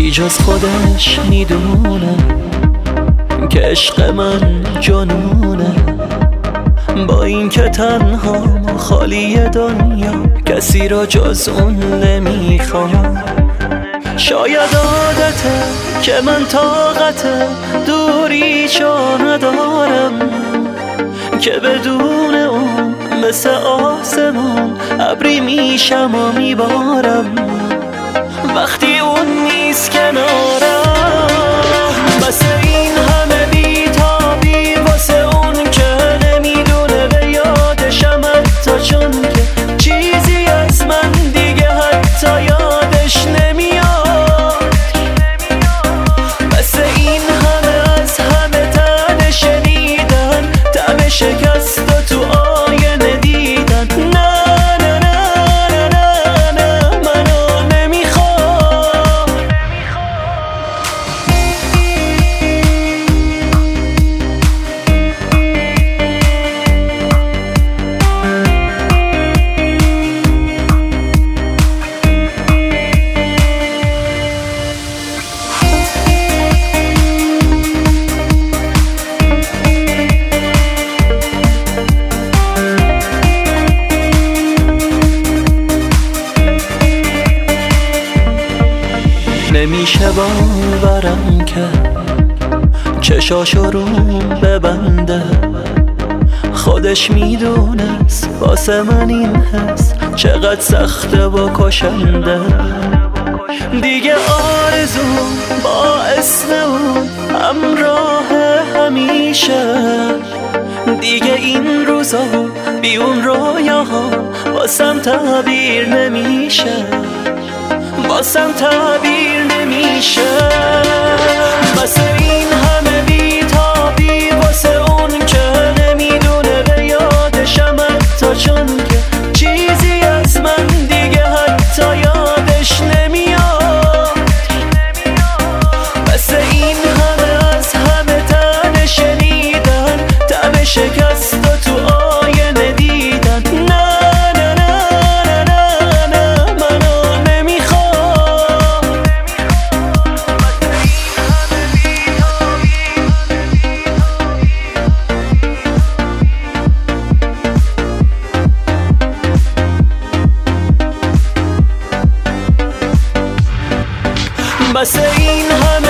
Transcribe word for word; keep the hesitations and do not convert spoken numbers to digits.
بی جز خودش میدونه که عشق من جنونه. با این که تنها خالی دنیا کسی را جز اون نمیخوام. شاید عادته که من طاقت دوری چو ندارم، که بدون اون مثل آسمان ابری میشم و میبارم. وقتی اون نیست کنارم بس این همه بیتابی واسه اون که نمیدونه به یادشم، حتی چون که چیزی از من دیگه حتی یادش نمیاد. بس این همه از همه تن شنیدن، دم شکست و تو آینه دیدن. نه نه نه نه نه منو نمیخواد. نمیشه باورم که چشاشو رو ببنده، خودش میدونست واسه من این حس چقدر سخته و کشنده. دیگه آرزو با اسم اون همراه همیشه، دیگه این روزا بی اون رویاها واسم تعبیر نمیشه، واسم تعبیر نمیشه. بس این همه بیتابی واسه اون که نمیدونه به یادشم، حتی چون که چیزی از من دیگه حتی یادش نمیاد. بس این همه از همه تن شنیدن، دم شکست و تو آینه دیدن. نه نه نه نه نه منو نمیخواد. بس این همه